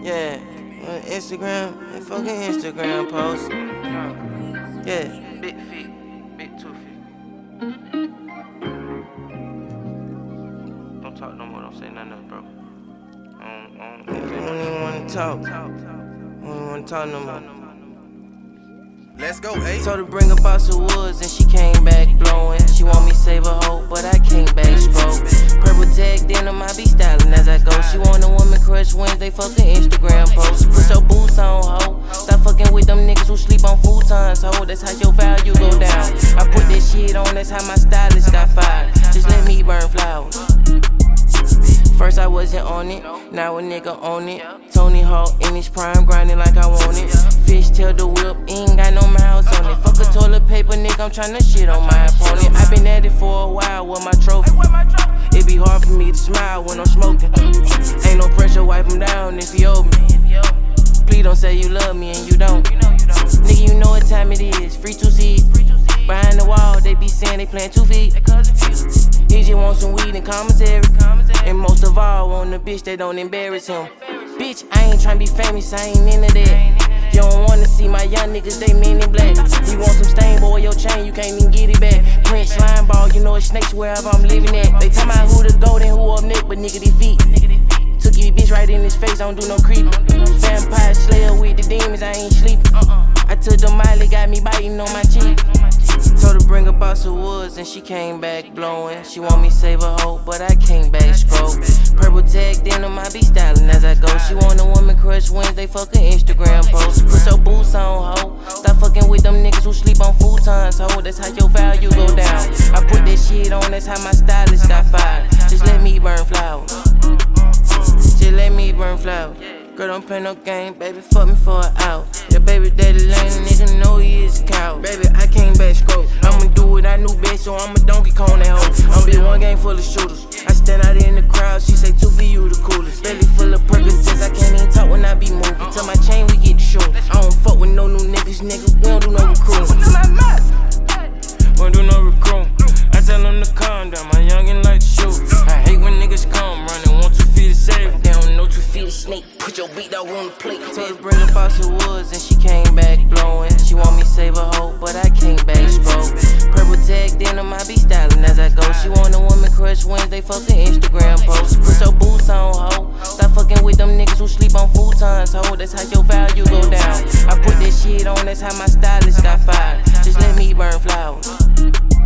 Yeah, on Instagram, and fucking Instagram post. Yeah. Big feet, big 2 feet. Don't talk no more, don't say nothing else, bro. I don't even wanna talk. I don't even wanna talk no more. Let's go, hey. Told her bring a box of woods and she came back blowing. She want me save her hope, but I came back stroke. Purple tag denim, I be styling as I go. She want a woman crush Wednesday, fucking Instagram post. Put your boots on, ho. Stop fucking with them niggas who sleep on futons, ho. That's how your value go down. I put that shit on, that's how my stylist got fired. Just let me burn flowers. First I wasn't on it, now a nigga on it. Tony Hawk in his prime, grinding like I want it. Fish tail the whip, ain't got no miles on it. Fuck a toilet paper, nigga, I'm tryna shit on my opponent. I been at it for a while with my trophy. It be hard for me to smile when I'm smoking. Ain't no pressure, wipe him down if he owe me. Please don't say you love me and you don't. Nigga, you know what time it is, free 2 C's. Behind the wall, they be saying they playing 2 feet. He just want some weed and commissary. And most of all, want a bitch that don't embarrass him. Bitch, I ain't tryna be famous, I ain't into that. You don't wanna see my young niggas, they men in black. You want some stain, boy, your chain, you can't even get it back. Prince slime ball, you know it's snakes wherever I'm living at. They tell me who the goat and who up next, but nigga, they feet. Took your bitch right in his face, I don't do no creeping. Vampire slayer with the demons, I ain't sleeping. I took the Miley, got me biting on my cheek. Told her bring a box of woods and she came back blowing. She want me save her hope, but I came back stroke. Purple tag denim, I be styling as I go. She want a woman crush Wednesday, fucking Instagram post. Put your boots on, ho. Stop fucking with them niggas who sleep on futons, ho. That's how your value go down. I put that shit on, that's how my stylist got fired. Just let me burn flowers. Just let me burn flowers. Girl, don't play no game, baby, fuck me for an out. Your baby daddy lame, nigga know he is a cow. Baby, I came back stroke. I'ma do what I knew best, so I'ma Donkey Kong that hoe. I'ma be one game full of shooters. I stand out in the crowd, she say 2 for you the coolest. Belly full of Percocets, I can't even talk when I be moving. Tell my chain we get the shoot. I don't fuck with no new niggas, nigga, we don't do no recruiting. We don't do no recruiting. I tell them to calm down, my youngin' like to shoot. I hate when niggas come running, want 2 feet to save. They don't know 2 feet to snake. Put your beat out on the plate. Told her bring a box of woods and she came back blowing. She want me save her hope, but I came back stroke. Purple tag denim, I be styling as I go. She want a woman crush Wednesday, fucking Instagram post. Put your boots on, ho. Stop fucking with them niggas who sleep on futons, ho. That's how your value go down. I put that shit on, that's how my stylist got fired. Just let me burn flowers.